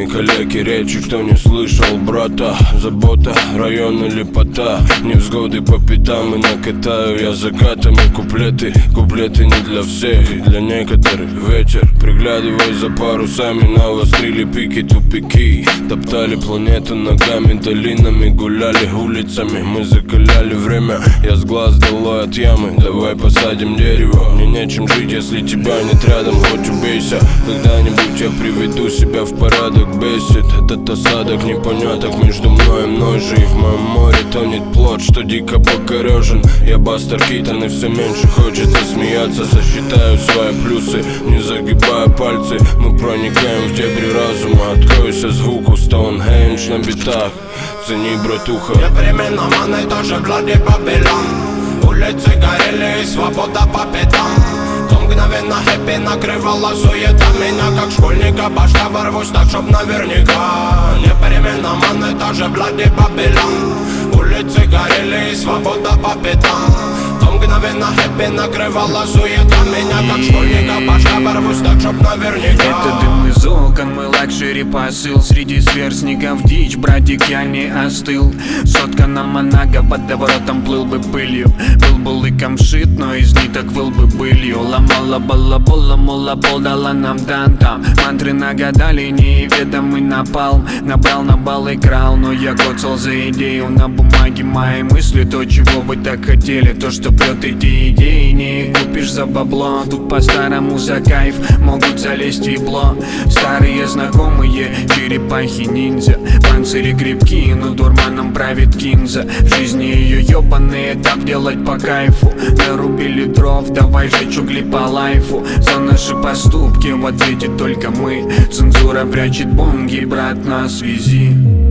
мои коллеги, речи, кто не слышал, брата. Забота, район или пота, невзгоды по пятам и накатаю я закатами куплеты. Куплеты не для всех, для некоторых вечер. Приглядываясь за парусами, навострили пики, тупики. Топтали планету ногами, долинами, гуляли улицами. Мы закаляли время, я с глаз долой от ямы. Давай посадим дерево, мне нечем жить, если тебя нет рядом. Хоть убейся, когда-нибудь я приведу себя в порядок. Бесит этот осадок непоняток между мной и мной же. И в моем море тонет плод, что дико покорежен. Я Бастер Китон, и все меньше хочется смеяться. Засчитаю свои плюсы, не загибая пальцы. Мы проникаем в дебри разума. Откройся звуку Стоунхендж на битах. Цени, братуха. Непременно маны тоже блади Бабилон. Улицы горели и свобода по пятам. То мгновенно хэппи накрывала суета меня, как школьника башка ворвусь так, чтоб наверняка. Непременно маны тоже блади Бабилон. Улицы горели и свобода по пятам. То мгновенно хэппи накрывала суета меня, как школьника башка ворвусь так, чтоб наверняка. Это дым из окон, мой лакшери посыл. Среди сверстников дичь, братик, я не остыл. Сотка на Монако, под воротом плыл бы пылью. Был бы лыком шит, но из ниток выл бы былью. Ломала балабола, мола пол дала нам тантам. Мантры нагадали, неведомый напалм. Набрал на бал и крал, но я коцал за идею. На бумаге мои мысли, то, чего вы так хотели. То, что прет эти идеи, не купишь за бабло. Тут по-старому за кайф могут залезть в ебло. Старые знакомые, черепахи-ниндзя. Панцири крепкие, но дурманом правит кинза. В жизни ее ебаные, так делать по кайфу. Нарубили дров, давай жечь угли по лайфу. За наши поступки в ответе только мы. Цензура прячет бонги, брат, на связи.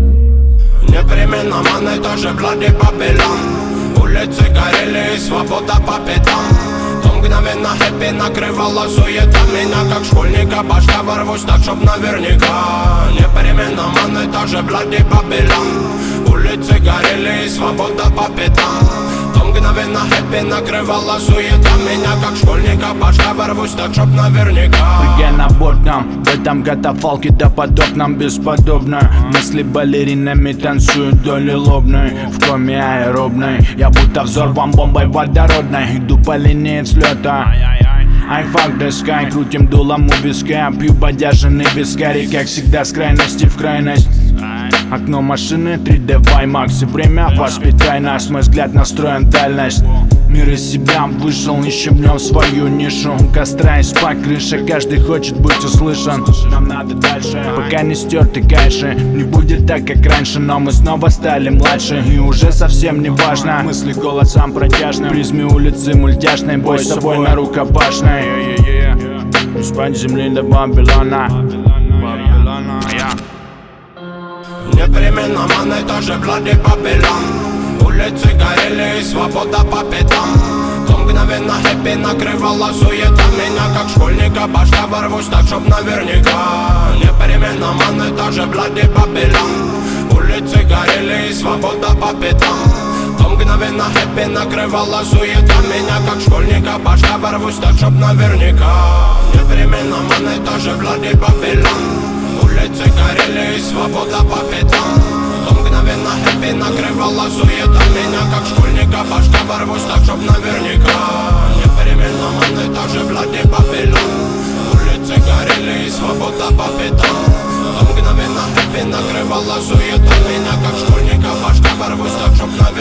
Непременно маны тоже блади Бабилон. Улицы горели и свобода по пятам. То мгновенно хэппи накрывала суета меня, как школьника башка ворвусь так, чтоб наверняка. Непременно маны тоже блади Бабилон. Улицы горели и свобода по пятам. То мгновенно хэппи накрывала суета меня, как школьника башка ворвусь так, чтоб наверняка. Прыгай на борт нам, в этом катафалке допотопном бесподобно. Мысли балеринами танцуют вдоль лобной. В коме аэробной, я будто взорван бомбой водородной. Иду по линии взлета. I fuck the sky, крутим дулом у виска. Пью бодяженный вискарь, как всегда с крайности в крайность. Окно машины 3D IMAX, и время воспитай нас. Мой взгляд настроен дальность. Мир из себя вышел, ищем в нем свою нишу. У костра и спать крыша, каждый хочет быть услышан. Нам надо дальше, пока не стерты кайши. Не будет так, как раньше, но мы снова стали младше. И уже совсем не важно, мысли голосом протяжным. Призме улицы мультяшной, бой с собой на рукопашной. Из-под земли до Бабилона. Непременно маны тоже блади Бабилон. Улицы горели и свобода по пятам. То мгновенно хэппи накрывала суета меня, как школьника башка ворвусь так, чтоб наверняка. Непременно маны тоже блади Бабилон. Улицы горели и свобода по пятам. То мгновенно хэппи накрывала суета меня, как школьника башка ворвусь так, чтоб наверняка. Непременно маны тоже блади Бабилон. Улицы горели и свобода по пятам. То мгновенно хэппи накрывала суета меня, как школьника башка ворвусь так, чтоб наверняка. Непременно маны тоже блади Бабилон. Улицы горели и свобода по пятам. То мгновенно хэппи накрывала суета меня, как школьника башка ворвусь так, чтоб наверняка.